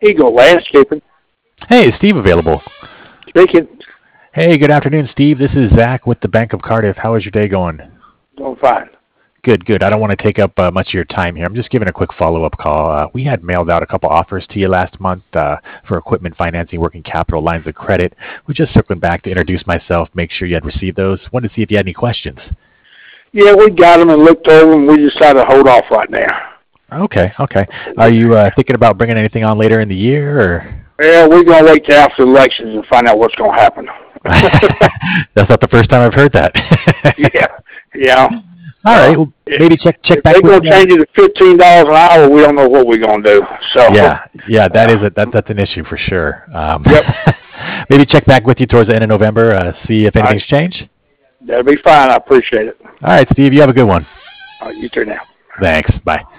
Eagle Landscaping. Hey, is Steve available? Speaking. Hey, good afternoon, Steve. This is Zach with the Bank of Cardiff. How is your day going? Doing fine. Good. I don't want to take up much of your time here. I'm just giving a quick follow-up call. We had mailed out a couple offers to you last month for equipment financing, working capital, lines of credit. We're just circling back to introduce myself, make sure you had received those. Wanted to see if you had any questions. Yeah, we got them and looked over them. We decided to hold off right now. Okay. Are you thinking about bringing anything on later in the year? Or? Yeah, we're going to wait till after the elections and find out what's going to happen. That's not the first time I've heard that. Yeah. All right. Well, maybe check back. They're going to change it to $15 an hour. We don't know what we're going to do. So yeah, that's an issue for sure. Yep. Maybe check back with you towards the end of November. See if anything's changed. That'll be fine. I appreciate it. All right, Steve. You have a good one. You too now. Thanks. Bye.